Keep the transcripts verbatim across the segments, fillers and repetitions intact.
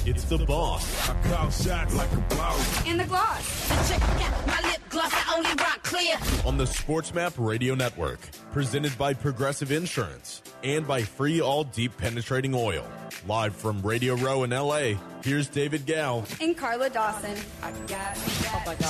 It's The Boss. I call shots like a boss. In the gloss. Check out my lip gloss, I only rock clear. On the SportsMap Radio Network. Presented by Progressive Insurance. And by Free All Deep Penetrating Oil. Live from Radio Row in L A, here's David Gow. And Carla Dawson. Oh my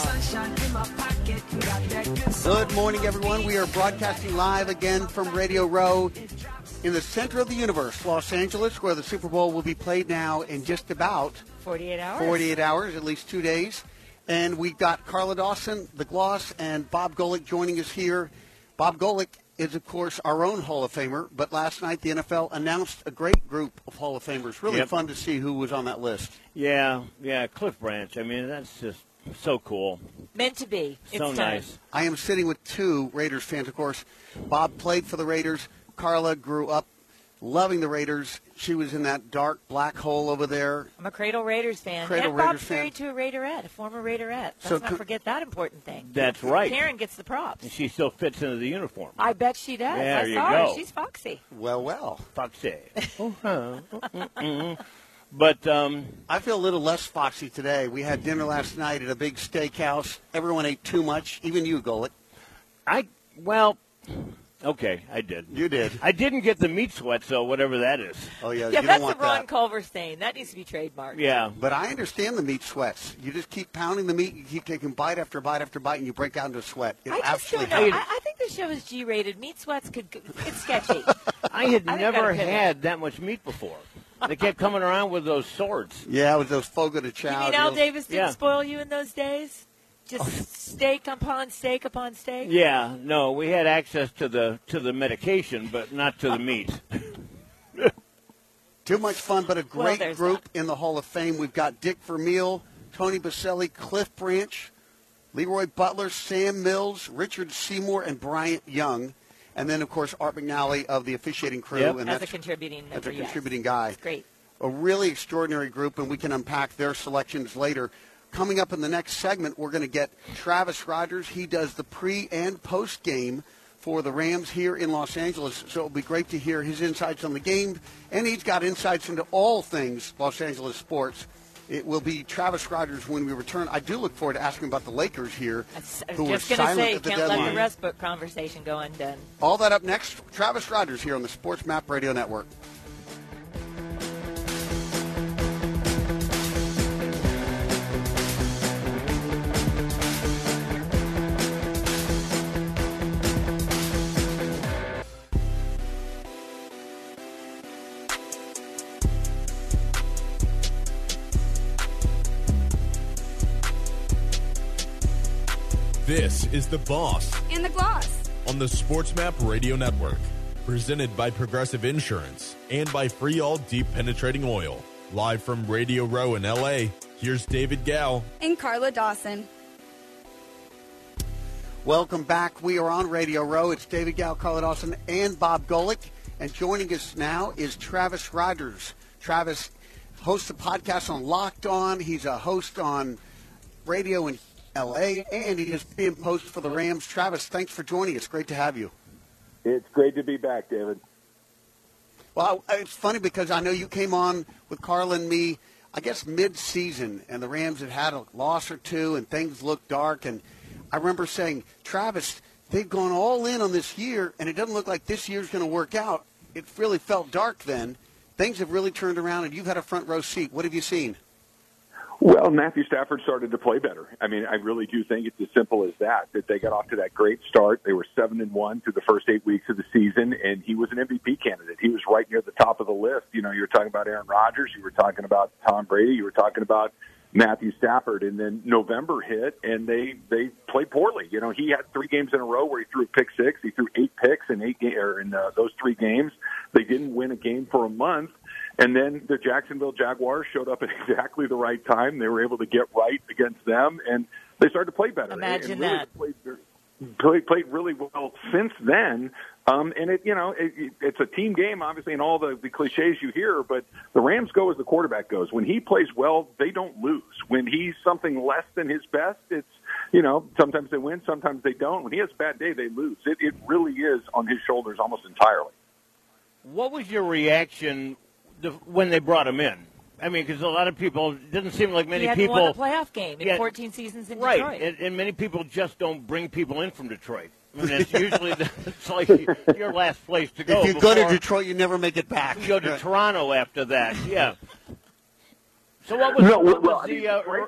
God. Good morning, everyone. We are broadcasting live again from Radio Row in the center of the universe, Los Angeles, where the Super Bowl will be played now in just about forty-eight hours. forty-eight hours, at least two days. And we've got Carla Dawson, The Gloss, and Bob Golick joining us here. Bob Golick is, of course, our own Hall of Famer, but last night the N F L announced a great group of Hall of Famers. Really Yep. fun to see who was on that list. Yeah, yeah, Cliff Branch. I mean, that's just so cool. Meant to be. So it's nice. time. I am sitting with two Raiders fans, of course. Bob played for the Raiders. Carla grew up loving the Raiders. She was in that dark black hole over there. I'm a Cradle Raiders fan. Cradle and Raiders Bob's fan. married to a Raiderette, a former Raiderette. Let's So not co- forget that important thing. That's right. Karen gets the props. And she still fits into the uniform. I bet she does. There I you saw go. her. She's foxy. Well, well. Foxy. But, um, I feel a little less foxy today. We had dinner last night at a big steakhouse. Everyone ate too much, even you, Golick. I, well, okay, I did. You did. I didn't get the meat sweats, though, whatever that is. Oh, yeah, Yeah, you that's don't the want Ron that. Culver stain. That needs to be trademarked. Yeah. But I understand the meat sweats. You just keep pounding the meat, you keep taking bite after bite after bite, and you break out into a sweat. It I just absolutely don't know. happens. I, I think the show is G-rated. Meat sweats could. It's sketchy. I had I think never gotta pivot. had that much meat before. They kept coming around with those swords. Yeah, with those Fogo de You Chao mean Al deals. Davis didn't Yeah. spoil you in those days? Just steak upon steak upon steak? Yeah, no, we had access to the to the medication, but not to the meat. Too much fun, but a Well, great there's group in the Hall of Fame. We've got Dick Vermeil, Tony Baselli, Cliff Branch, Leroy Butler, Sam Mills, Richard Seymour, and Bryant Young. And then, of course, Art McNally of the officiating crew. Yep. And As a that's, contributing member, that's a yes. contributing guy. It's great. A really extraordinary group, and we can unpack their selections later. Coming up in the next segment, we're going to get Travis Rogers. He does the pre- and post-game for the Rams here in Los Angeles, so it'll be great to hear his insights on the game, and he's got insights into all things Los Angeles sports. It will be Travis Rogers when we return. I do look forward to asking about the Lakers here, I was who were just going to silent say, at the can't let deadline. the Westbrook conversation go undone. All that up next. Travis Rogers here on the Sports Map Radio Network. This is The Boss In the gloss. on the SportsMap Radio Network. Presented by Progressive Insurance and by Free All Deep Penetrating Oil. Live from Radio Row in L A, here's David Gow. And Carla Dawson. Welcome back. We are on Radio Row. It's David Gow, Carla Dawson, and Bob Golick. And joining us now is Travis Rogers. Travis hosts a podcast on Locked On. He's a host on radio in L A, and he is being post for the Rams. Travis, thanks for joining us. Great to have you. It's great to be back, David. Well, it's funny because I know you came on with Carla and me, I guess, mid-season, and the Rams had had a loss or two, and things looked dark. And I remember saying, Travis, they've gone all in on this year, and it doesn't look like this year's going to work out. It really felt dark then. Things have really turned around, and you've had a front row seat. What have you seen? Well, Matthew Stafford started to play better. I mean, I really do think it's as simple as that, that they got off to that great start. They were seven and one through the first eight weeks of the season, and he was an M V P candidate. He was right near the top of the list. You know, you were talking about Aaron Rodgers, you were talking about Tom Brady, you were talking about Matthew Stafford, and then November hit, and they they played poorly. You know, he had three games in a row where he threw a pick six. He threw eight picks in eight ga- or in uh, those three games. They didn't win a game for a month. And then the Jacksonville Jaguars showed up at exactly the right time. They were able to get right against them, and they started to play better. Imagine and really that. Played, played, played really well since then. Um, and, it, you know, it, it, it's a team game, obviously, and all the, the cliches you hear, but the Rams go as the quarterback goes. When he plays well, they don't lose. When he's something less than his best, it's, you know, sometimes they win, sometimes they don't. When he has a bad day, they lose. It, it really is on his shoulders almost entirely. What was your reaction when they brought him in? I mean, because a lot of people, it doesn't seem like many he hadn't people. won a playoff game in yeah, fourteen seasons in right, Detroit. and, and many people just don't bring people in from Detroit. I mean, it's usually the, it's like your last place to go. If you go to Detroit, you never make it back. You go to Right. Toronto after that, yeah. So what was, No, what well, was I the? mean, Uh, right?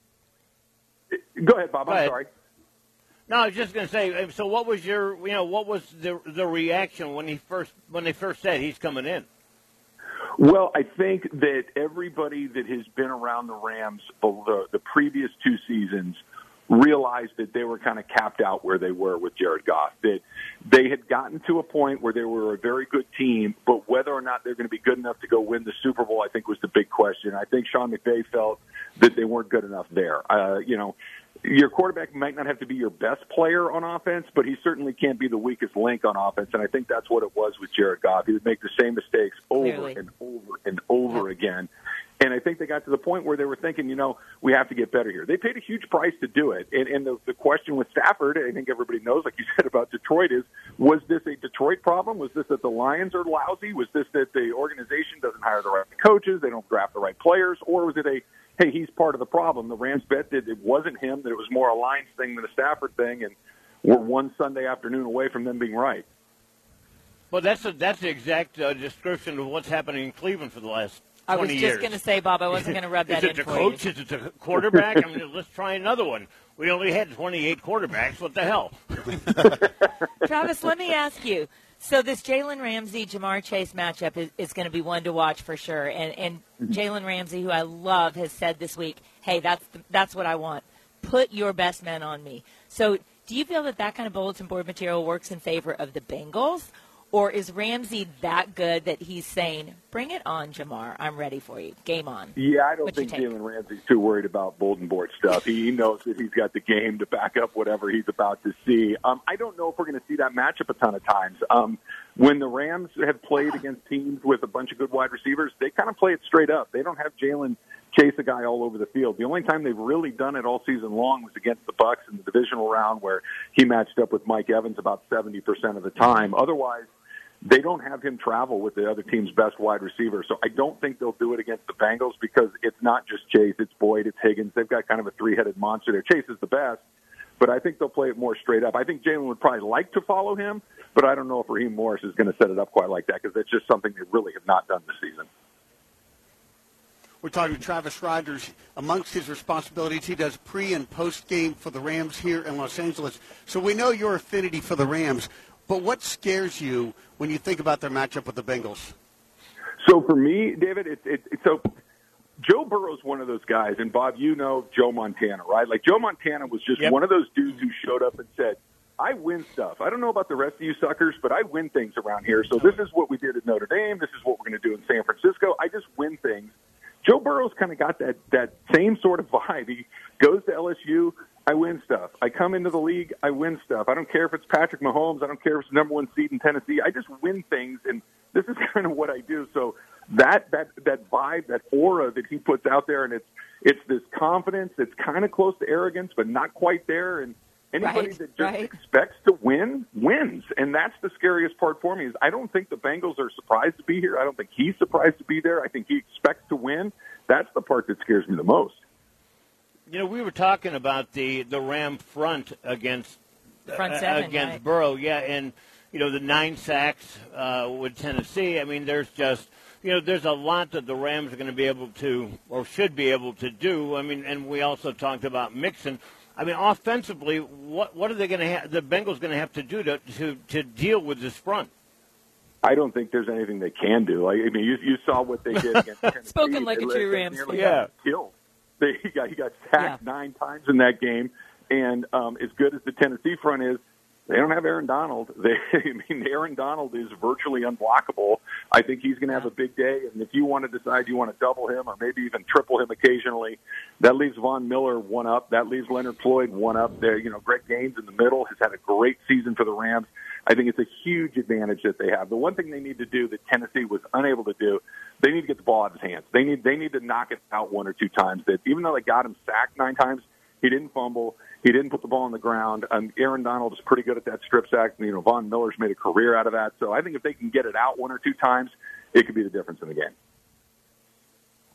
Go ahead, Bob. Go I'm ahead. sorry. No, I was just going to say. So, what was your, you know, what was the the reaction when he first when they first said he's coming in? Well, I think that everybody that has been around the Rams the, the previous two seasons realized that they were kind of capped out where they were with Jared Goff, that they had gotten to a point where they were a very good team, but whether or not they're going to be good enough to go win the Super Bowl, I think was the big question. I think Sean McVay felt that they weren't good enough there. Uh, you know, your quarterback might not have to be your best player on offense, but he certainly can't be the weakest link on offense, and I think that's what it was with Jared Goff. He would make the same mistakes over Clearly. and over and over again. And I think they got to the point where they were thinking, you know, we have to get better here. They paid a huge price to do it. And, and the, the question with Stafford, I think everybody knows, like you said about Detroit, is was this a Detroit problem? Was this that the Lions are lousy? Was this that the organization doesn't hire the right coaches? They don't draft the right players? Or was it a, hey, he's part of the problem? The Rams bet that it wasn't him, that it was more a Lions thing than a Stafford thing, and we're one Sunday afternoon away from them being right. Well, that's a, that's the exact uh, description of what's happening in Cleveland for the last I was twenty just years. going to say, Bob, I wasn't going to rub that Is it in the for coach? you. Is it the quarterback? I mean, let's try another one. We only had twenty-eight quarterbacks. What the hell? Travis, let me ask you. So this Jalen Ramsey, Jamar Chase matchup is, is going to be one to watch for sure. And, and Jalen Ramsey, who I love, has said this week, hey, that's the, that's what I want. Put your best men on me. So do you feel that that kind of bulletin board material works in favor of the Bengals? Or is Ramsey that good that he's saying, bring it on, Jamar. I'm ready for you. Game on. Yeah, I don't What's your think take? Jalen Ramsey's too worried about bulletin board stuff. He knows that he's got the game to back up whatever he's about to see. Um, I don't know if we're going to see that matchup a ton of times. Um, when the Rams have played against teams with a bunch of good wide receivers, they kind of play it straight up. They don't have Jalen chase a guy all over the field. The only time they've really done it all season long was against the Bucs in the divisional round where he matched up with Mike Evans about seventy percent of the time. Otherwise, they don't have him travel with the other team's best wide receiver. So I don't think they'll do it against the Bengals because it's not just Chase, it's Boyd, it's Higgins. They've got kind of a three-headed monster there. Chase is the best, but I think they'll play it more straight up. I think Jalen would probably like to follow him, but I don't know if Raheem Morris is going to set it up quite like that because that's just something they really have not done this season. We're talking to Travis Rogers. Amongst his responsibilities, he does pre- and post-game for the Rams here in Los Angeles. So we know your affinity for the Rams, but what scares you when you think about their matchup with the Bengals? So for me, David, it's it, it, so Joe Burrow's one of those guys, and Bob, you know Joe Montana, right? Like Joe Montana was just Yep. one of those dudes who showed up and said, I win stuff. I don't know about the rest of you suckers, but I win things around here. So this is what we did at Notre Dame. This is what we're going to do in San Francisco. I just win things. Joe Burrow's kind of got that, that same sort of vibe. He goes to L S U, I win stuff. I come into the league, I win stuff. I don't care if it's Patrick Mahomes. I don't care if it's the number one seed in Tennessee. I just win things, and this is kind of what I do. So that that that vibe, that aura that he puts out there, and it's it's this confidence that's kind of close to arrogance, but not quite there. And anybody Right, that just right. expects to win, wins. And that's the scariest part for me is I don't think the Bengals are surprised to be here. I don't think he's surprised to be there. I think he expects to win. That's the part that scares me the most. You know, we were talking about the, the Ram front against Front uh, seven, against right. Burrow, yeah, and you know the nine sacks uh, with Tennessee. I mean, there's just you know there's a lot that the Rams are going to be able to or should be able to do. I mean, and we also talked about Mixon. I mean, offensively, what what are they going to have? The Bengals going to have to do to, to to deal with this front? I don't think there's anything they can do. Like, I mean, you, you saw what they did against Tennessee. Spoken like They a let- true they Rams nearly fan. got killed. They, he got he got sacked Yeah. nine times in that game, and um, as good as the Tennessee front is, they don't have Aaron Donald. They, I mean, Aaron Donald is virtually unblockable. I think he's going to have a big day, and if you want to decide you want to double him or maybe even triple him occasionally, that leaves Von Miller one up. That leaves Leonard Floyd one up. There, you know, Greg Gaines in the middle has had a great season for the Rams. I think it's a huge advantage that they have. The one thing they need to do that Tennessee was unable to do, they need to get the ball out of his hands. They need they need to knock it out one or two times. That even though they got him sacked nine times, he didn't fumble. He didn't put the ball on the ground. Um, Aaron Donald is pretty good at that strip sack. You know, Von Miller's made a career out of that. So I think if they can get it out one or two times, it could be the difference in the game.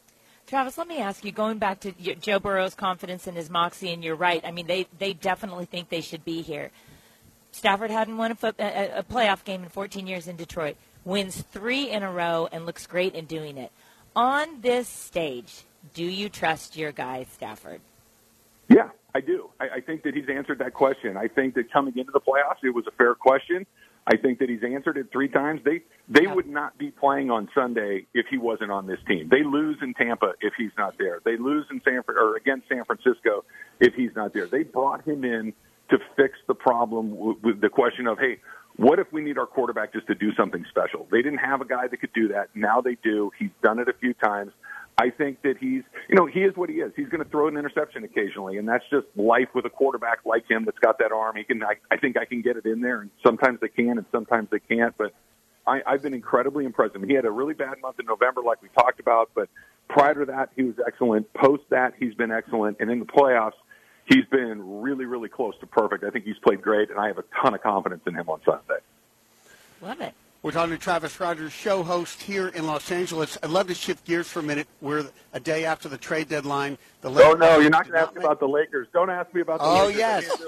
Travis, let me ask you, going back to your, Joe Burrow's confidence in his moxie, and you're right. I mean, they, they definitely think they should be here. Stafford hadn't won a, foot, a, a playoff game in fourteen years in Detroit, wins three in a row, and looks great in doing it. On this stage, do you trust your guy, Stafford? Yeah, I do. I, I think that he's answered that question. I think that coming into the playoffs, it was a fair question. I think that he's answered it three times. They they Yeah. would not be playing on Sunday if he wasn't on this team. They lose in Tampa if he's not there. They lose in San or against San Francisco if he's not there. They brought him in to fix the problem with, with the question of, hey, what if we need our quarterback just to do something special? They didn't have a guy that could do that. Now they do. He's done it a few times. I think that he's, you know, he is what he is. He's going to throw an interception occasionally, and that's just life with a quarterback like him that's got that arm. He can, I, I think I can get it in there, and sometimes they can and sometimes they can't, but I, I've been incredibly impressed. I mean, he had a really bad month in November like we talked about, but prior to that, he was excellent. Post that, he's been excellent, and in the playoffs, he's been really, really close to perfect. I think he's played great, and I have a ton of confidence in him on Sunday. Love it. We're talking to Travis Rogers, show host here in Los Angeles. I'd love to shift gears for a minute. We're a day after the trade deadline. The No, no, you're not did going to ask me make- about the Lakers. Don't ask me about the Oh, Lakers. yes.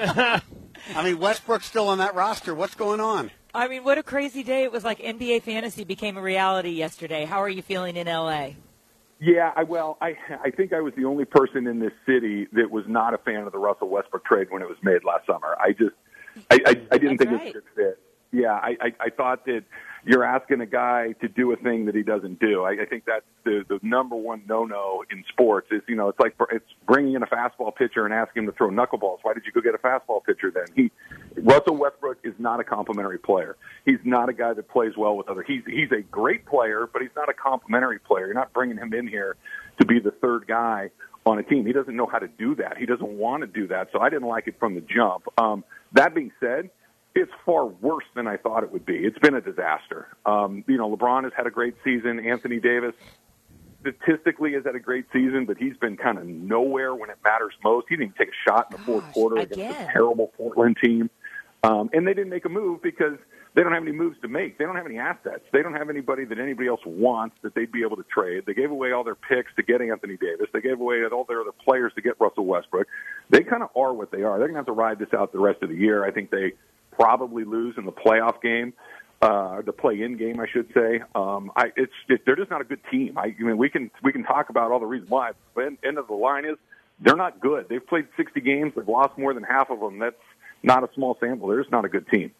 I mean, Westbrook's still on that roster. What's going on? I mean, what a crazy day. It was like N B A fantasy became a reality yesterday. How are you feeling in L A? Yeah, I, well, I I think I was the only person in this city that was not a fan of the Russell Westbrook trade when it was made last summer. I just, I, I, I didn't That's think right. it was a good fit. Yeah, I, I, I thought that you're asking a guy to do a thing that he doesn't do. I, I think that's the, the number one no-no in sports is, you know, it's like it's bringing in a fastball pitcher and asking him to throw knuckleballs. Why did you go get a fastball pitcher then? He, Russell Westbrook is not a complimentary player. He's not a guy that plays well with other. He's he's a great player, but he's not a complimentary player. You're not bringing him in here to be the third guy on a team. He doesn't know how to do that. He doesn't want to do that. So I didn't like it from the jump. Um, that being said, it's far worse than I thought it would be. It's been a disaster. Um, you know, LeBron has had a great season. Anthony Davis statistically has had a great season, but he's been kind of nowhere when it matters most. He didn't even take a shot in the fourth Gosh, quarter against again. a terrible Portland team. Um, and they didn't make a move because they don't have any moves to make. They don't have any assets. They don't have anybody that anybody else wants that they'd be able to trade. They gave away all their picks to get Anthony Davis. They gave away all their other players to get Russell Westbrook. They kind of are what they are. They're going to have to ride this out the rest of the year. I think they probably lose in the playoff game, uh, the play-in game, I should say. Um, I, it's it, they're just not a good team. I, I mean, we can we can talk about all the reasons why, but end, end of the line is they're not good. They've played sixty games. They've lost more than half of them. That's not a small sample. They're just not a good team.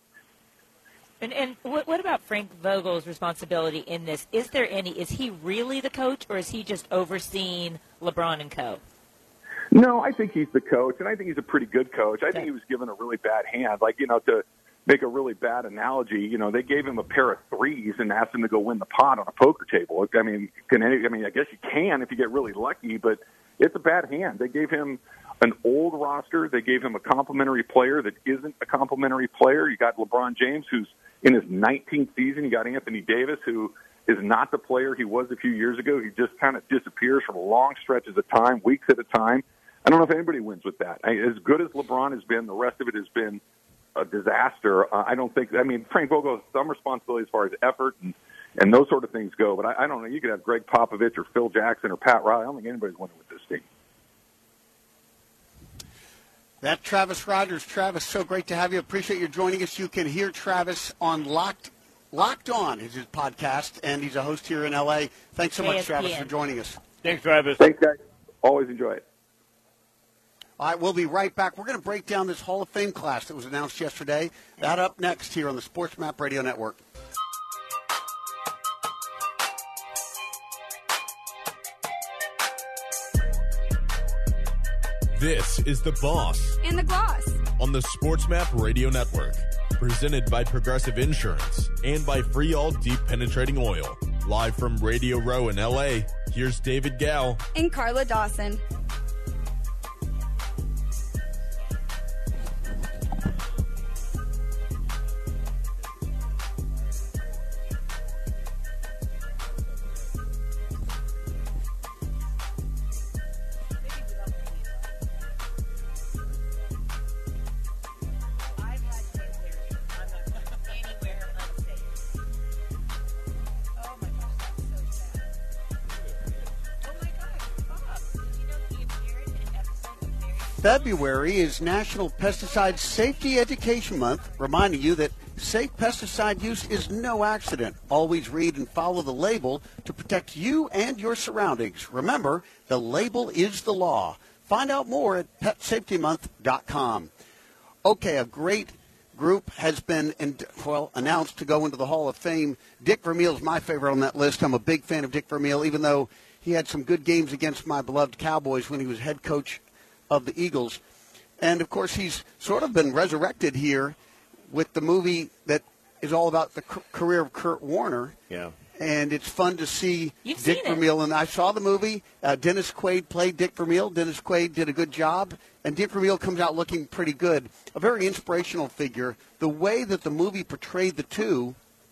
And, and what, what about Frank Vogel's responsibility in this? Is there any? Is he really the coach, or is he just overseeing LeBron and co? No, I think he's the coach, and I think he's a pretty good coach. I think he was given a really bad hand. Like, you know, to make a really bad analogy, you know, they gave him a pair of threes and asked him to go win the pot on a poker table. I mean, can any, I mean, I guess you can if you get really lucky, but it's a bad hand. They gave him an old roster. They gave him a complimentary player that isn't a complimentary player. You got LeBron James, who's in his nineteenth season. You got Anthony Davis, who is not the player he was a few years ago. He just kind of disappears for long stretches of time, weeks at a time. I don't know if anybody wins with that. I, as good as LeBron has been, the rest of it has been a disaster. Uh, I don't think, I mean, Frank Vogel has some responsibility as far as effort and, and those sort of things go, but I, I don't know. You could have Greg Popovich or Phil Jackson or Pat Riley. I don't think anybody's winning with this team. That Travis Rogers. Travis, so great to have you. Appreciate you joining us. You can hear Travis on Locked Locked On, is his podcast, and he's a host here in L A. Thanks so much, Travis, for joining us. Thanks, Travis. Thanks, guys. Always enjoy it. All right, we'll be right back. We're going to break down this Hall of Fame class that was announced yesterday. That up next here on the Sports Map Radio Network. This is The Boss And the Gloss. on the Sports Map Radio Network. Presented by Progressive Insurance and by Free All Deep Penetrating Oil. Live from Radio Row in L A, here's David Gow. And Carla Dawson. February is National Pesticide Safety Education Month, reminding you that safe pesticide use is no accident. Always read and follow the label to protect you and your surroundings. Remember, the label is the law. Find out more at pet safety month dot com. Okay, a great group has been in, well announced to go into the Hall of Fame. Dick Vermeil is my favorite on that list. I'm a big fan of Dick Vermeil, even though he had some good games against my beloved Cowboys when he was head coach of the Eagles. And, of course, he's sort of been resurrected here with the movie that is all about the c- career of Kurt Warner. Yeah. And it's fun to see You've Dick seen it. Vermeil. And I saw the movie. Uh, Dennis Quaid played Dick Vermeil. Dennis Quaid did a good job. And Dick Vermeil comes out looking pretty good. A very inspirational figure. The way that the movie portrayed the two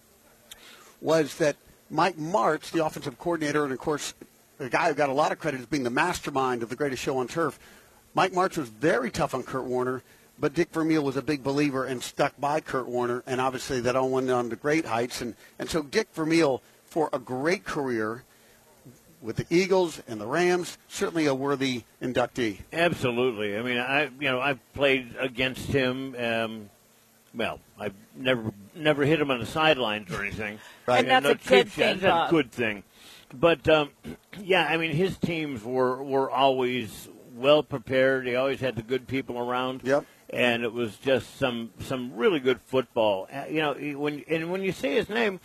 was that Mike Martz, the offensive coordinator, and, of course, the guy who got a lot of credit as being the mastermind of the greatest show on turf, Mike Martz was very tough on Kurt Warner, but Dick Vermeil was a big believer and stuck by Kurt Warner, and obviously that all went on to great heights. And, and so Dick Vermeil, for a great career with the Eagles and the Rams, certainly a worthy inductee. Absolutely. I mean, I you know I've played against him. Um, well, I've never never hit him on the sidelines or anything. Right. And that's no a good cheap thing, shots. That's Bob. a good thing. But um, yeah, I mean, his teams were were always well prepared. He always had the good people around. Yep. And it was just some some really good football. Uh, you know, he- when and when you say his name,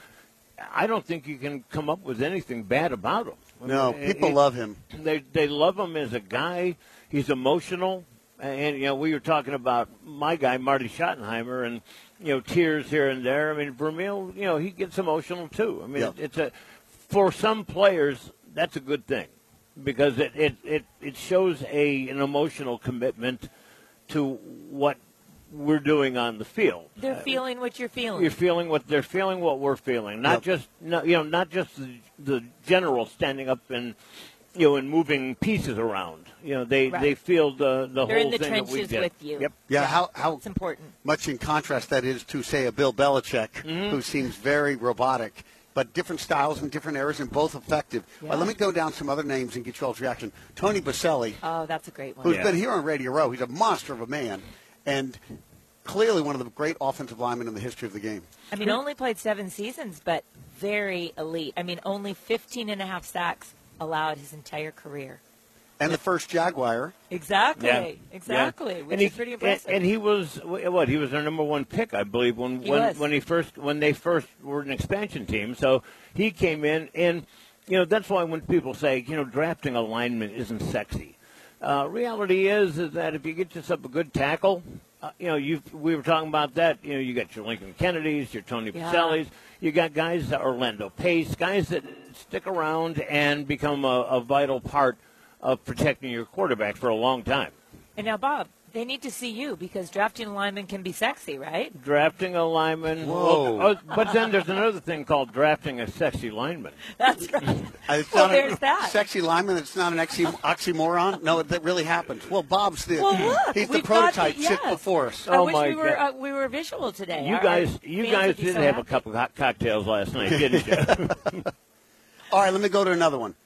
I don't think you can come up with anything bad about him. I No, mean, people he- love him. They they love him as a guy. He's emotional, and you know we were talking about my guy Marty Schottenheimer, and you know tears here and there. I mean Vermeil, you know he gets emotional too. I mean Yep. it's a for some players that's a good thing because it it, it, it shows a an emotional commitment to what we're doing on the field. They're feeling what you're feeling. You're feeling what they're feeling, what we're feeling. Not Yep. just, no, you know, not just the, the general standing up and, you know, and moving pieces around. You know, they, Right. they feel the the They're whole in the thing that we trenches did. with you. Yep. Yeah, how, how It's important. much in contrast that is to, say, a Bill Belichick, Mm-hmm. who seems very robotic, but different styles and different eras and both effective. Well, let me go down some other names and get you all's reaction. Tony Baselli, Oh, that's a great one. who's Yeah. been here on Radio Row. He's a monster of a man and clearly one of the great offensive linemen in the history of the game. I mean, only played seven seasons, but very elite. I mean, only fifteen and a half sacks allowed his entire career. And the first Jaguar. Exactly. Yeah. Exactly. Yeah. Which and he, is pretty impressive. And, and he was what? He was their number one pick, I believe, when He when, was. when he first when they first were an expansion team. So he came in, and you know that's why when people say you know drafting a lineman isn't sexy, uh, reality is is that if you get yourself a good tackle, uh, you know you we were talking about that. You know you got your Lincoln Kennedys, your Tony Yeah. Basellis, you got guys that Orlando Pace, guys that stick around and become a, a vital part of protecting your quarterback for a long time. And now, Bob, they need to see you because drafting a lineman can be sexy, right? Drafting a lineman. Whoa. Well, oh, but then there's another thing called drafting a sexy lineman. That's right. Uh, It's Well, not there's a that. sexy lineman. It's not an oxy- oxymoron. No, that really happens. Well, Bob's the Well, look, he's the we've got prototype. the- Sit yes. before us. I Oh, wish my we were God. uh, we were visual today. You Our- guys, our you fans guys would be did so have a happy. couple of cocktails last night, didn't you? All right, let me go to another one.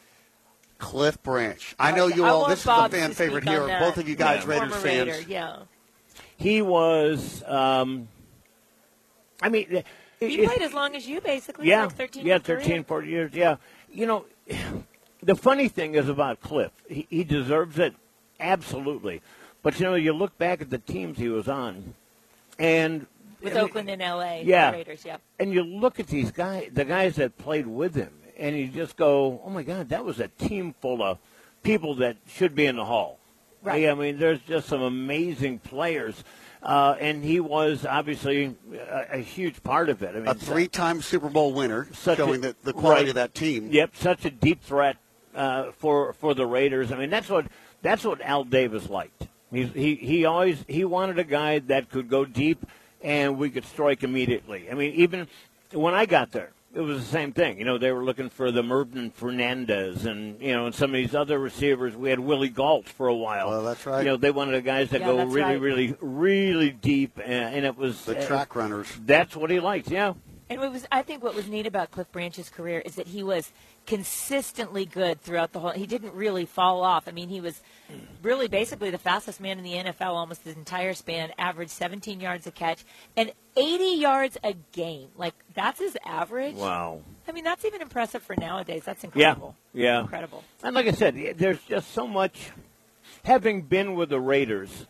Cliff Branch. I know you I all. want This is Bob the fan to speak favorite on here. that. Both of you guys, Yeah. Raiders Former fans. Raider, yeah. he was. Um, I mean, it, He it- played as long as you, basically. Yeah, like thirteen yeah, year career. thirteen, fourteen years. Yeah, you know, the funny thing is about Cliff. He, he deserves it absolutely, but you know, you look back at the teams he was on, and With I mean, Oakland and L A. Yeah. The Raiders, yeah. and you look at these guys, the guys that played with him, and you just go, "Oh my God, that was a team full of people that should be in the Hall." Right. Yeah, I mean, there's just some amazing players, uh, and he was obviously a, a huge part of it. I mean, A three-time Super Bowl winner, Such a- showing the, the quality right. of that team. Yep, such a deep threat uh, for for the Raiders. I mean, that's what that's what Al Davis liked. He's, he he always he wanted a guy that could go deep and we could strike immediately. I mean, even when I got there, it was the same thing. You know, they were looking for the Mervyn Fernandez and you know and some of these other receivers. We had Willie Galt for a while. Well, that's right. You know, they wanted guys that Yeah, go that's really, right. really, really deep, and, and it was The uh, track runners. That's what he liked. Yeah. And what was, I think what was neat about Cliff Branch's career is that he was consistently good throughout the whole. He didn't really fall off. I mean, he was really basically the fastest man in the N F L almost his entire span, averaged seventeen yards a catch and eighty yards a game. Like, that's his average. Wow. I mean, that's even impressive for nowadays. That's incredible. Yeah, yeah. Incredible. And like I said, there's just so much. Having been with the Raiders,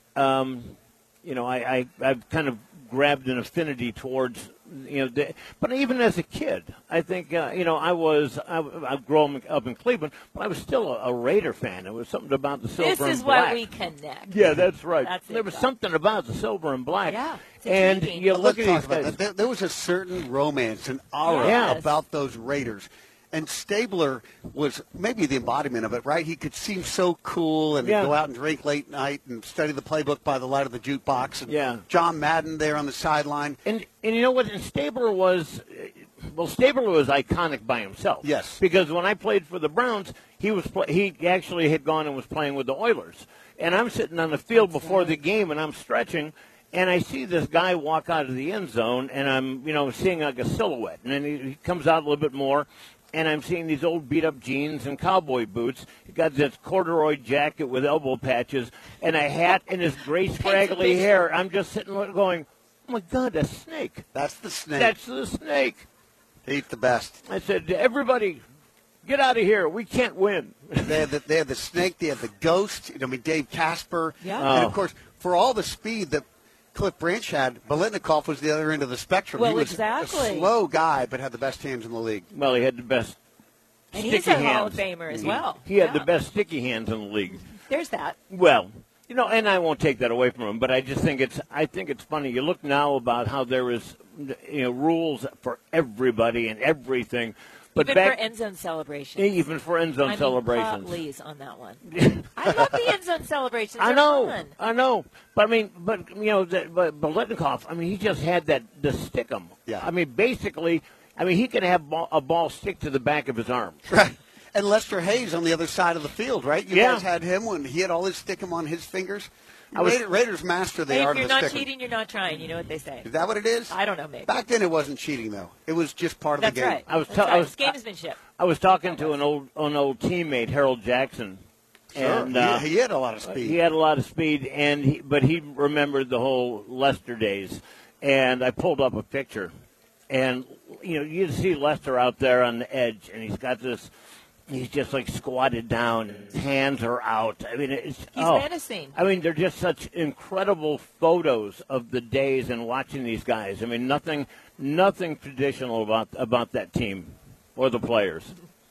um, you know, I, I, I've kind of grabbed an affinity towards, you know, the, but even as a kid, I think, uh, you know, I was, I, I've grown up in Cleveland, but I was still a, a Raider fan. There was something about the silver This and is black. why we connect. Yeah, that's right. That's there it, was though. something about the silver and black. Yeah, it's and intriguing. you But look let's at talk these about guys. that. There, there was a certain romance and aura Yes. about those Raiders. And Stabler was maybe the embodiment of it, right? He could seem so cool and Yeah. go out and drink late night and study the playbook by the light of the jukebox. And Yeah. John Madden there on the sideline. And and you know what? And Stabler was, well, Stabler was iconic by himself. Yes. Because when I played for the Browns, he was play, he actually had gone and was playing with the Oilers. And I'm sitting on the field before the game, and I'm stretching, and I see this guy walk out of the end zone, and I'm, you know, seeing like a silhouette. And then he, he comes out a little bit more, and I'm seeing these old beat-up jeans and cowboy boots. He got this corduroy jacket with elbow patches and a hat and his gray, scraggly hair. I'm just sitting there going, oh, my God, a snake. That's the snake. That's the snake. They eat the best. I said, everybody, get out of here. We can't win. They had the, they had the snake. They had the ghost. I mean, Dave Casper. Yeah. And, Oh. of course, for all the speed that Cliff Branch had, Biletnikoff was the other end of the spectrum. Well, he was exactly. a slow guy, but had the best hands in the league. Well, he had the best And sticky he's a hands. Hall of Famer as He- well. He, had Yeah. the best sticky hands in the league. There's that. Well, you know, and I won't take that away from him, but I just think it's I think it's funny. You look now about how there is, you know, rules for everybody and everything. But Even back, for end zone celebrations. even for end zone I'm celebrations. Lee's on that one. I love the end zone celebrations. I They're know, fun. I know, but I mean, but you know, the, but Biletnikoff, I mean, he just had that the stick 'em. Yeah. I mean, basically, I mean, he could have ball, a ball stick to the back of his arm. Right. And Lester Hayes on the other side of the field, right? You Yeah. guys had him when he had all his stick 'em on his fingers. I was- Raider, Raiders master the Hey, art if of you're the not stick 'em. cheating, you're not trying. You know what they say. Is that what it is? I don't know, maybe. Back then, it wasn't cheating, though. It was just part of That's the game. right. I was That's tell- I right. was- It's gamesmanship. I was talking to an old an old teammate, Harold Jackson, Sure. and uh, he, he had a lot of speed. he had a lot of speed, and he, but he remembered the whole Lester days. And I pulled up a picture, and you know, you see Lester out there on the edge, and he's got this. He's just like squatted down, and his hands are out. I mean, it's He's oh. menacing. I mean, they're just such incredible photos of the days and watching these guys. I mean, nothing, nothing traditional about about that team or the players.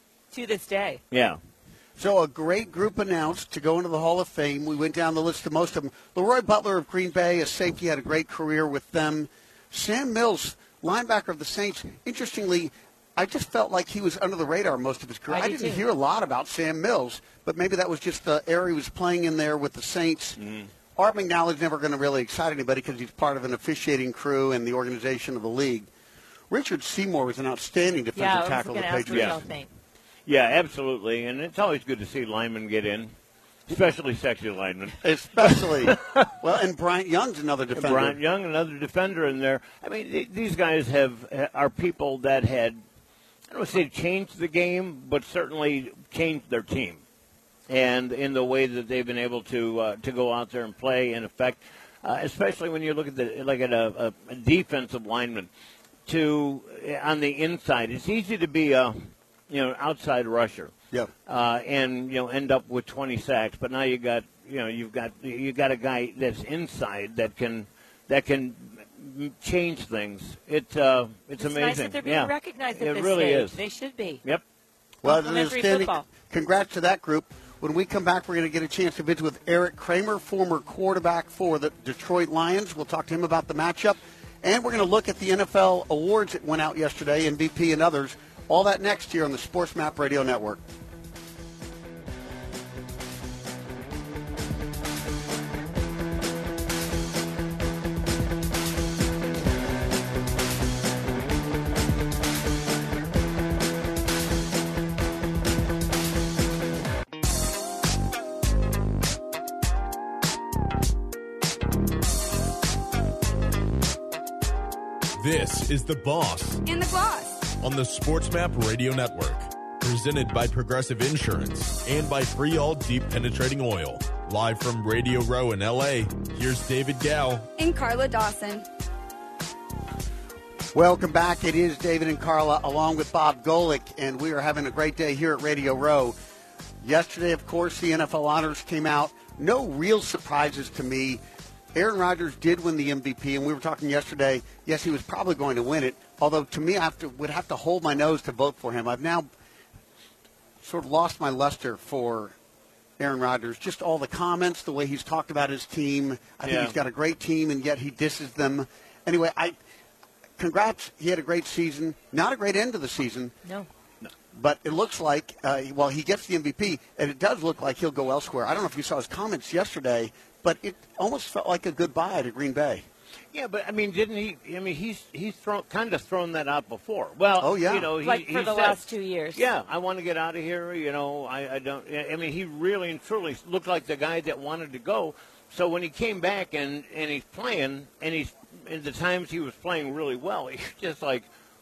To this day. Yeah. So a great group announced to go into the Hall of Fame. We went down the list of most of them. Leroy Butler of Green Bay, a safety, had a great career with them. Sam Mills, linebacker of the Saints. Interestingly, I just felt like he was under the radar most of his career. I I, do didn't too. hear a lot about Sam Mills, but maybe that was just the era he was playing in there with the Saints. Art McNally's never going to really excite anybody because he's part of an officiating crew and the organization of the league. Richard Seymour was an outstanding defensive Yeah, I was tackle going of to the ask what Patriots. y'all think. Yeah, absolutely. And it's always good to see linemen get in, especially sexy linemen. Especially, well, and Bryant Young's another defender. Brian Young, another defender in there. I mean, th- these guys have are people that had, I don't want to say changed the game, but certainly changed their team. And in the way that they've been able to uh, to go out there and play in effect, uh, especially when you look at the like at a, a, a defensive lineman, to on the inside, it's easy to be a you know outside rusher, Yep. uh, and you know end up with twenty sacks. But now you got you know you've got you got a guy that's inside that can that can m- change things. It uh, it's, It's amazing. nice that they're being yeah. recognized at It this really stage. is. They should be. Yep. Well, Complimentary outstanding. football. Congrats to that group. When we come back, we're going to get a chance to visit with Eric Kramer, former quarterback for the Detroit Lions. We'll talk to him about the matchup. And we're going to look at the N F L awards that went out yesterday, M V P and others. All that next year on the Sports Map Radio Network. This is The Boss And the Gloss. on the SportsMap Radio Network. Presented by Progressive Insurance and by Free All Deep Penetrating Oil. Live from Radio Row in L A, here's David Gow. And Carla Dawson. Welcome back. It is David and Carla along with Bob Golick, and we are having a great day here at Radio Row. Yesterday, of course, the N F L honors came out. No real surprises to me. Aaron Rodgers did win the M V P, and we were talking yesterday, yes, he was probably going to win it, although to me I have to, would have to hold my nose to vote for him. I've now sort of lost my luster for Aaron Rodgers. Just all the comments, the way he's talked about his team. I think Yeah. he's got a great team, and yet he disses them. Anyway, I congrats. He had a great season. Not a great end of the season. No. But it looks like, uh, well, he gets the M V P, and it does look like he'll go elsewhere. I don't know if you saw his comments yesterday, but it almost felt like a goodbye to Green Bay. Yeah, but I mean, didn't he? I mean, he's he's thrown kind of thrown that out before. Well, Oh, yeah. you know, he, Like for he the said, last two years. Yeah, I want to get out of here. You know, I, I don't. I mean, he really and truly looked like the guy that wanted to go. So when he came back and and he's playing, and he's in the times he was playing really well, he's just like,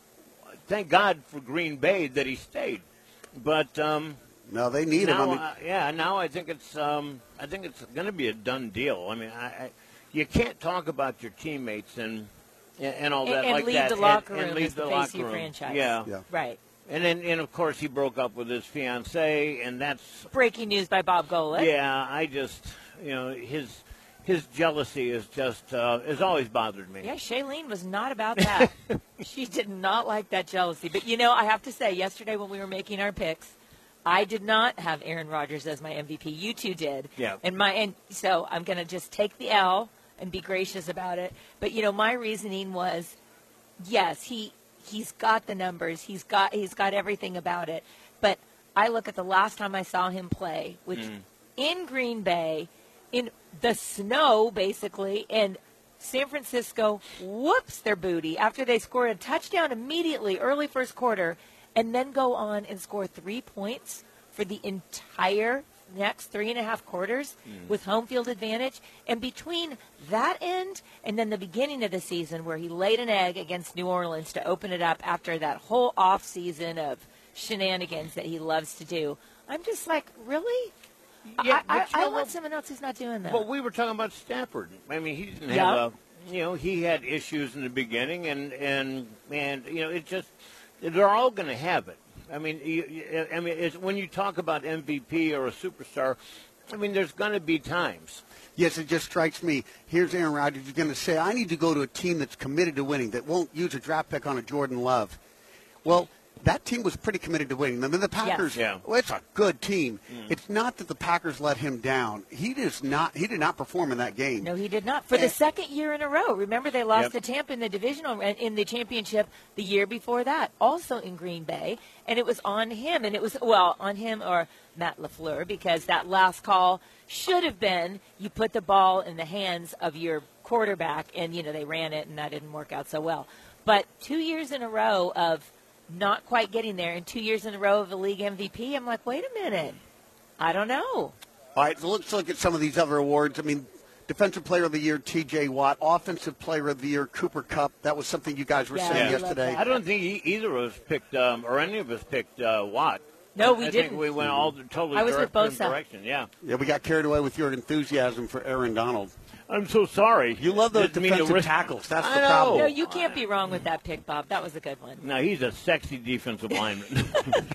thank God for Green Bay that he stayed. But um, No, they need now, him. I mean, uh, yeah, now I think it's um, I think it's going to be a done deal. I mean, I, I, you can't talk about your teammates and and all And, that and like leave that the locker and, room and leave as the, the face of locker your room. franchise. Yeah. Yeah. Right. And then and of course he broke up with his fiancee, and that's Breaking news by Bob Golick. yeah. I just you know his his jealousy is just uh, has always bothered me. Yeah, Shailene was not about that. She did not like that jealousy. But, you know, I have to say, yesterday when we were making our picks, I did not have Aaron Rodgers as my M V P. You two did. Yeah. And my and so I'm going to just take the L and be gracious about it. But, you know, my reasoning was, yes, he he's got the numbers. He's got he's got everything about it. But I look at the last time I saw him play, which in Green Bay, in the snow, basically, and San Francisco whoops their booty after they scored a touchdown immediately early first quarter and then go on and score three points for the entire next three and a half quarters with home field advantage. And between that end and then the beginning of the season where he laid an egg against New Orleans to open it up after that whole off season of shenanigans that he loves to do, I'm just like, really? Yeah, I, I, but you I know want what? someone else who's not doing that. But we were talking about Stafford. I mean, he didn't Yeah. have a, you know, he had issues in the beginning, and and and you know, it just they're all going to have it. I mean, you, you- I mean, it's, when you talk about M V P or a superstar, I mean, there's going to be times. yes, it just strikes me. Here's Aaron Rodgers. He's going to say, I need to go to a team that's committed to winning, that won't use a draft pick on a Jordan Love. Well, that team was pretty committed to winning. I mean, the Packers, Yeah. well, it's a good team. It's not that the Packers let him down. He does not. He did not perform in that game. No, he did not. For the And- second year in a row. Remember, they lost Yep. to Tampa in the divisional in the championship the year before that, also in Green Bay, and it was on him. And it was well on him or Matt LaFleur because that last call should have been you put the ball in the hands of your quarterback, and you know they ran it, and that didn't work out so well. But two years in a row of not quite getting there, and two years in a row of a league M V P, I'm like, wait a minute, I don't know. All right, so let's look at some of these other awards. I mean, Defensive Player of the Year, T J Watt. Offensive Player of the Year, Cooper Kupp. That was something you guys were Yeah, saying I love yesterday. that. I don't think e- either of us picked, um, or any of us picked uh, Watt. No, I we think didn't. we went all the totally I was with direct- Bosa. different direction. Yeah, Yeah, we got carried away with your enthusiasm for Aaron Donald. I'm so sorry. You love those Didn't mean to defensive risk- tackles. That's I the know. problem. No, you can't be wrong with that pick, Bob. That was a good one. No, he's a sexy defensive lineman.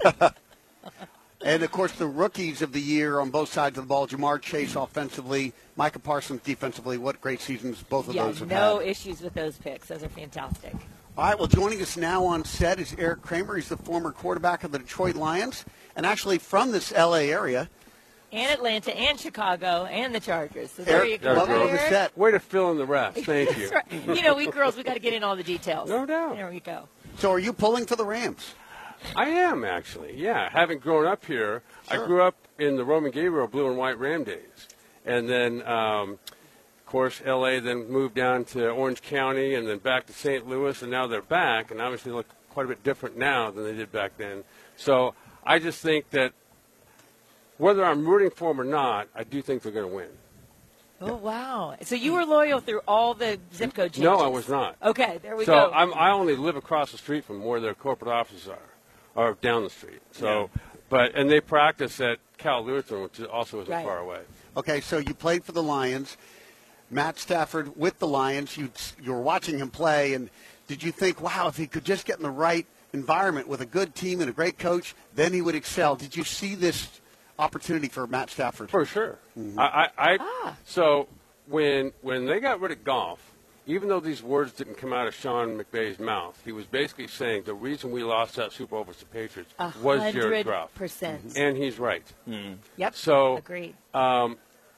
And, of course, the rookies of the year on both sides of the ball, Jamar Chase offensively, Micah Parsons defensively. What great seasons both of Yeah, those have no had. issues with those picks. Those are fantastic. All right, well, joining us now on set is Eric Kramer. He's the former quarterback of the Detroit Lions and actually from this L A area. And Atlanta and Chicago and the Chargers. So there Eric, you go. welcome to the Eric. set. Way to fill in the rest. Thank you. That's right. You know, we girls, we got to get in all the details. No doubt. There we go. So are you pulling for the Rams? I am, actually, yeah. Having grown up here, Sure. I grew up in the Roman Gabriel blue and white Ram days. And then, um, of course, L A then moved down to Orange County and then back to Saint Louis, and now they're back, and obviously look quite a bit different now than they did back then. So I just think that whether I'm rooting for them or not, I do think they're going to win. Oh, wow. So you were loyal through all the zip code changes? No, I was not. Okay, there we so go. So I'm, I only live across the street from where their corporate offices are, or down the street. So, Yeah. but and they practice at Cal Lutheran, which also isn't Right. far away. Okay, so you played for the Lions. Matt Stafford with the Lions. You you were watching him play, and did you think, wow, if he could just get in the right environment with a good team and a great coach, then he would excel? Did you see this opportunity for Matt Stafford? For sure. Mm-hmm. I, I, I Ah. So when when they got rid of Goff, even though these words didn't come out of Sean McVay's mouth, he was basically saying the reason we lost that Super Bowl versus the Patriots A was Jared hundred Goff. percent. And he's right. Yep. So Agreed. Um,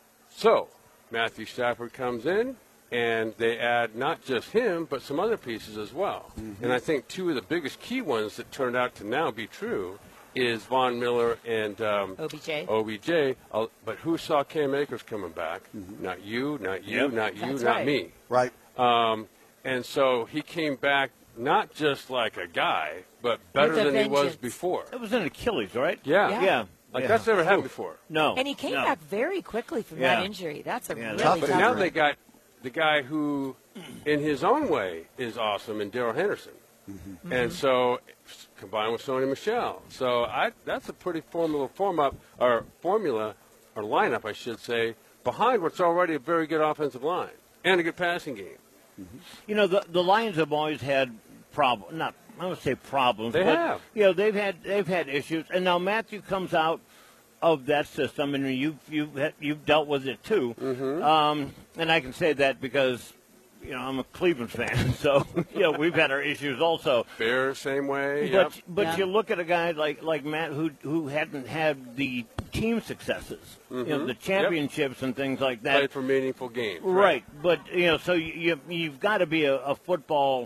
so Matthew Stafford comes in, and they add not just him, but some other pieces as well. Mm-hmm. And I think two of the biggest key ones that turned out to now be true is Von Miller and um, O B J. O B J. Uh, but who saw Cam Akers coming back? Mm-hmm. Not you, not you, Yep. not you, That's not right. me. Right. Um, and so he came back not just like a guy, but better With a than he was vengeance. before. It was an Achilles, right? Yeah. Yeah. Yeah. Like yeah. that's never happened before. No. And he came no. back very quickly from Yeah. that injury. That's a Yeah, really that's tough But But now one. they got the guy who, in his own way, is awesome, in Darrell Henderson. Mm-hmm. And so, combined with Sony Michel. So I, that's a pretty formula form up, or formula, or lineup, I should say, behind what's already a very good offensive line and a good passing game. You know, the the Lions have always had problems. Not I would say problems. They but, have. You know, they've had they've had issues, and now Matthew comes out of that system, and you've you've had- you've dealt with it too. Mm-hmm. Um, and I can say that because you know I'm a Cleveland fan, so you know we've had our issues also. Bears, same way. But Yep. but Yeah. you look at a guy like like Matt who who hadn't had the team successes, you know, Mhm. the championships and things like that. Played for meaningful games. Right, but you know, so you, you you've got to be a, a football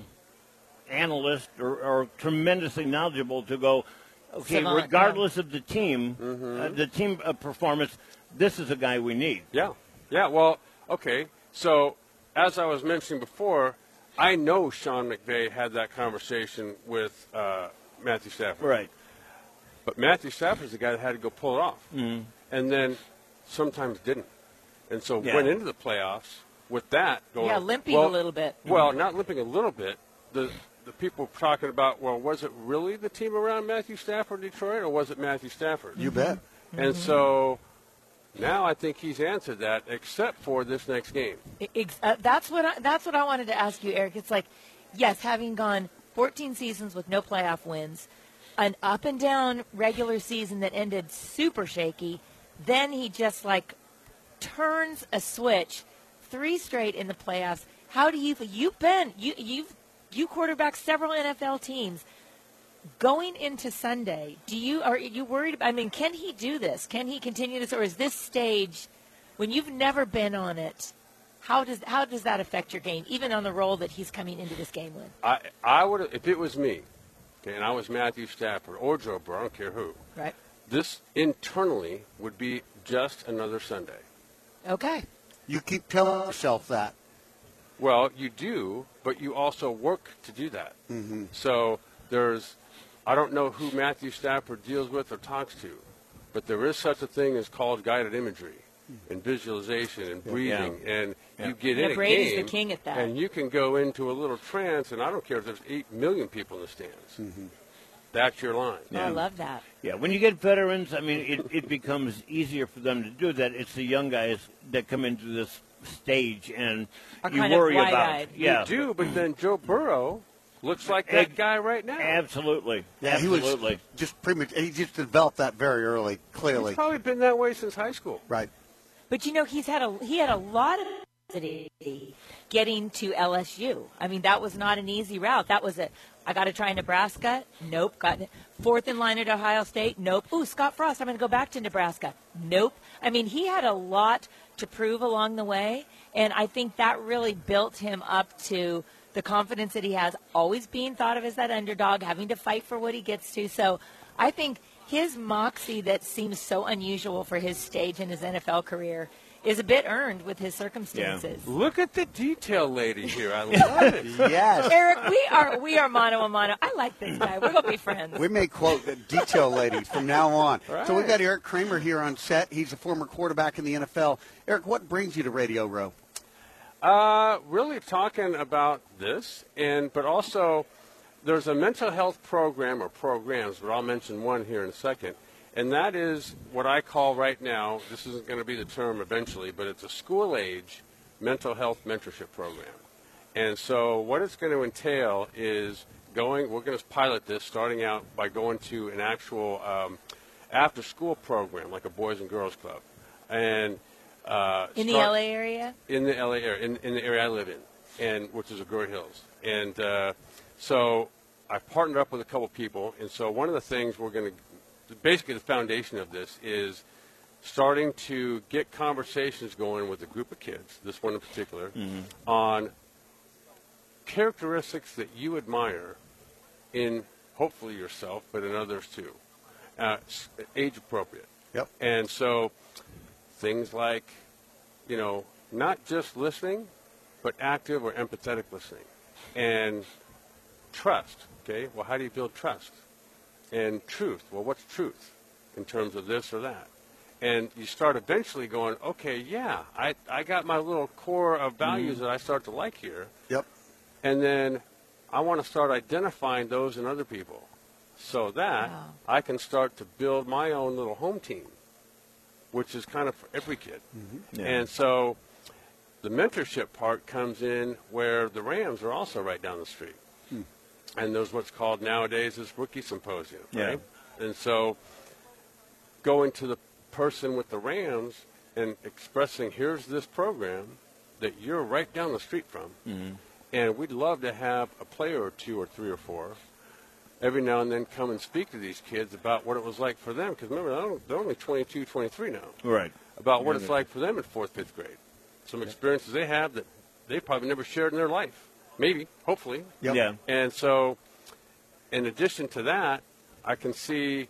analyst or, or tremendously knowledgeable to go. Okay, Savant, regardless of the team, uh, the team uh, performance, this is a guy we need. Yeah. Yeah, well, okay. So, as I was mentioning before, I know Sean McVay had that conversation with uh, Matthew Stafford. Right. But Matthew Stafford's the guy that had to go pull it off. Mm. And then sometimes didn't. And so Yeah. went into the playoffs with that going. Yeah, limping well, a little bit. Well, not limping a little bit. The the people talking about, well, was it really the team around Matthew Stafford in Detroit, or was it Matthew Stafford? You bet. And so now I think he's answered that, except for this next game. Ex- uh, that's what I, that's what I wanted to ask you, Eric. It's like, yes, having gone fourteen seasons with no playoff wins, an up and down regular season that ended super shaky, then he just like turns a switch, three straight in the playoffs. How do you? You've been you you've you quarterbacked several N F L teams. Going into Sunday, do you are you worried about? I mean, can he do this? Can he continue this, or is this stage, when you've never been on it, how does how does that affect your game, even on the role that he's coming into this game with? I I would, if it was me, okay, and I was Matthew Stafford or Joe Burrow, I don't care who, Right. this internally would be just another Sunday. Okay. You keep telling yourself that. Well, you do, but you also work to do that. Mm-hmm. So there's, I don't know who Matthew Stafford deals with or talks to, but there is such a thing as called guided imagery and visualization and breathing, and Yeah. you get Yeah, in a Brady's the game, king at that. and you can go into a little trance, and I don't care if there's eight million people in the stands. Mm-hmm. That's your line. Oh, I love that. Yeah, when you get veterans, I mean, it, it becomes easier for them to do that. It's the young guys that come into this stage and Are you kind of worry about. wide-eyed. Yeah, You do, but then Joe Burrow looks like that guy right now. absolutely, Yeah, he absolutely. was just pretty much, he just developed that very early, clearly. He's probably been that way since high school. Right. But you know, he's had a he had a lot of adversity getting to L S U. I mean, that was not an easy route. That was a I got to try Nebraska. Nope. Got fourth in line at Ohio State. Nope. Ooh, Scott Frost. I'm going to go back to Nebraska. Nope. I mean, he had a lot to prove along the way, and I think that really built him up to the confidence that he has, always being thought of as that underdog, having to fight for what he gets to. So I think his moxie that seems so unusual for his stage in his N F L career is a bit earned with his circumstances. Look at the detail lady here. I love it. Yes. Eric, we are we are mano a mano. I like this guy. We're gonna be friends. We may quote the detail ladies from now on. Right. So we've got Eric Kramer here on set. He's a former quarterback in the N F L. Eric, what brings you to Radio Row? Uh, really talking about this, and but also there's a mental health program or programs, but I'll mention one here in a second, and that is what I call right now, this isn't going to be the term eventually, but it's a school-age mental health mentorship program. And so what it's going to entail is going, we're going to pilot this starting out by going to an actual um, after-school program, like a Boys and Girls Club. And uh, in the start, L A area? In the L A area, in, in the area I live in, and which is Agoura Hills. And uh, so I've partnered up with a couple people, and so one of the things we're going to, basically the foundation of this is starting to get conversations going with a group of kids, this one in particular, mm-hmm. on characteristics that you admire in hopefully yourself, but in others too, uh, age appropriate. Yep. And so things like, you know, not just listening, but active or empathetic listening. And trust, okay? Well, how do you build trust? And truth, well, what's truth in terms of this or that? And you start eventually going, okay, yeah, I, I got my little core of values mm. that I start to like here. Yep. And then I want to start identifying those in other people so that wow. I can start to build my own little home team, which is kind of for every kid. Mm-hmm. Yeah. And so the mentorship part comes in where the Rams are also right down the street. Hmm. And there's what's called nowadays this rookie symposium, right? Yeah. And so going to the person with the Rams and expressing, here's this program that you're right down the street from, mm-hmm. and we'd love to have a player or two or three or four every now and then come and speak to these kids about what it was like for them. Because remember, they're only twenty-two, twenty-three now. Right. About what it's like for them in fourth, fifth grade. Some experiences they have that they probably never shared in their life. Maybe, hopefully. Yep. Yeah. And so, in addition to that, I can see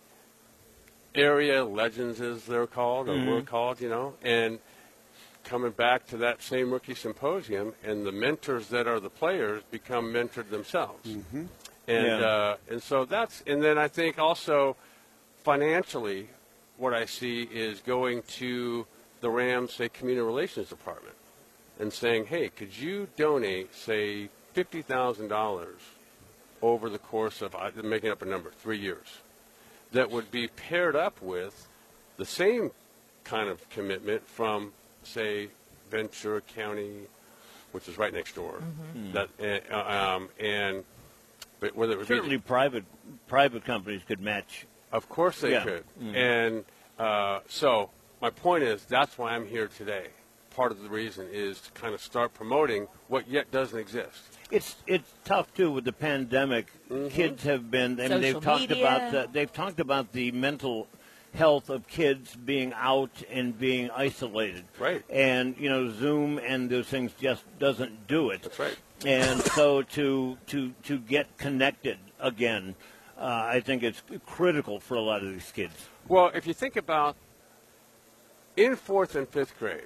area legends, as they're called, or mm-hmm. we're called, you know, and coming back to that same rookie symposium, and the mentors that are the players become mentored themselves. Mm-hmm. And yeah. uh, and so that's, and then I think also financially, what I see is going to the Rams, say, community relations department, and saying, hey, could you donate, say, fifty thousand dollars over the course of, I'm making up a number, three years, that would be paired up with the same kind of commitment from, say, Ventura County, which is right next door. Mm-hmm. That uh, um, and but whether it would certainly be, private private companies could match. Of course they yeah. could. Mm-hmm. And uh, so my point is that's why I'm here today. Part of the reason is to kind of start promoting what yet doesn't exist. It's it's tough too with the pandemic. Mm-hmm. Kids have been. I mean, they've talked media. about the, they've talked about the mental health of kids being out and being isolated. Right. And you know, Zoom and those things just doesn't do it. That's right. And so to to to get connected again, uh, I think it's critical for a lot of these kids. Well, if you think about in fourth and fifth grade,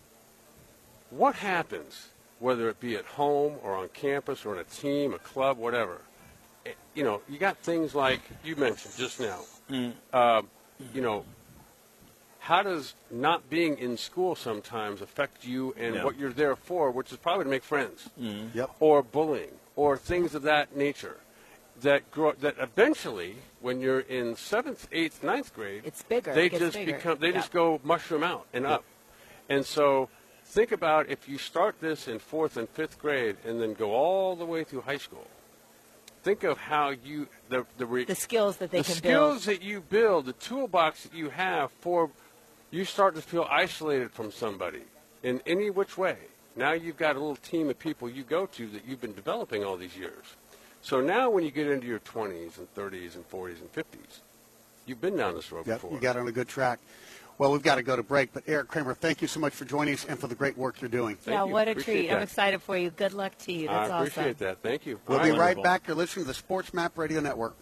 what happens, whether it be at home or on campus or in a team, a club, whatever? It, you know, you got things like you mentioned just now. Mm. Uh, you know, how does not being in school sometimes affect you and yeah. what you're there for, which is probably to make friends, mm. yep. or bullying, or things of that nature, that grow, that eventually, when you're in seventh, eighth, ninth grade, it's bigger. They it gets just bigger. become, they yeah. just go mushroom out and yep. up, and so. Think about if you start this in fourth and fifth grade and then go all the way through high school. Think of how you the the, re, the skills that they the can skills build. that you build, the toolbox that you have for you start to feel isolated from somebody in any which way. Now you've got a little team of people you go to that you've been developing all these years. So now when you get into your twenties and thirties and forties and fifties, you've been down this road yep, before. You got on a good track. Well, we've got to go to break, but Eric Kramer, thank you so much for joining us and for the great work you're doing. Thank yeah, you. what a Appreciate treat. that. I'm excited for you. Good luck to you. That's I awesome. appreciate that. Thank you. We'll All be right. right back. You're listening to the Sports Map Radio Network.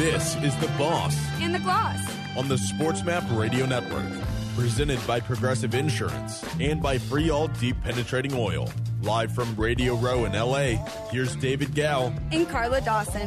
This is The Boss And the Gloss. on the SportsMap Radio Network. Presented by Progressive Insurance and by Free All Deep Penetrating Oil. Live from Radio Row in L A, here's David Gow. And Carla Dawson.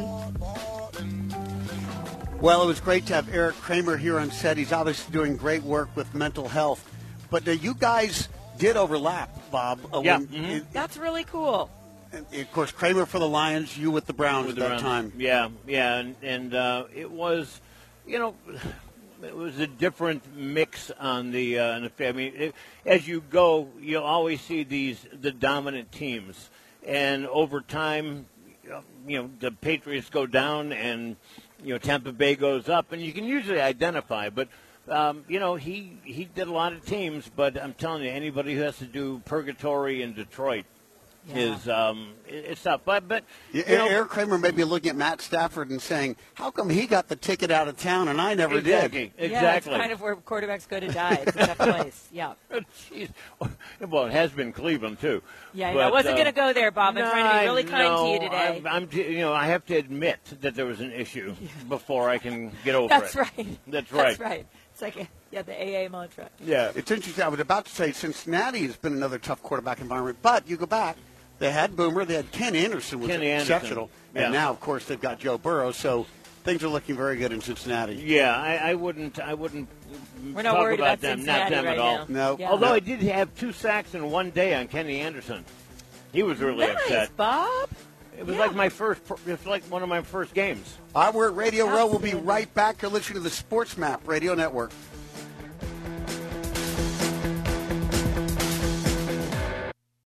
Well, it was great to have Eric Kramer here on set. He's obviously doing great work with mental health. But uh, you guys did overlap, Bob. Uh, Yeah. when- Mhm. it- That's really cool. and, of course, Kramer for the Lions, you with the Browns With at that around- time. Yeah, yeah, and, and uh, it was, you know, it was a different mix on the. Uh, on the I mean, it, as you go, you always see these the dominant teams, and over time, you know, the Patriots go down, and you know, Tampa Bay goes up, and you can usually identify, but. Um, you know, he, he did a lot of teams, but I'm telling you, anybody who has to do purgatory in Detroit Yeah. is um, it, it's tough. But but Yeah, you know, Eric Kramer may be looking at Matt Stafford and saying, how come he got the ticket out of town and I never exactly, did? Yeah, exactly. it's kind of where quarterbacks go to die. It's a tough place. Yeah. Jeez. Well, it has been Cleveland too. Yeah, But, I wasn't uh, going to go there, Bob. I'm no, trying to be really I- kind to you no, today. I'm, I'm, t- you know, I have to admit that there was an issue before I can get over That's it. right. That's right. That's right. It's like a, yeah, the A A mantra. Yeah. It's interesting. I was about to say Cincinnati has been another tough quarterback environment, but you go back, they had Boomer, they had Ken Anderson, was Kenny Anderson, exceptional, yeah. and now, of course, they've got Joe Burrow, so things are looking very good in Cincinnati. Yeah, I, I wouldn't. I wouldn't. We're not talk worried about about them. Cincinnati Not them right at all. now. No. Yeah. Although No. I did have two sacks in one day on Kenny Anderson. He was really Nice, upset. Bob. It was Yeah. like my first. It was like one of my first games. All right, we're at Radio Row. We'll be Absolutely. right back. You're listening to the Sports Map Radio Network.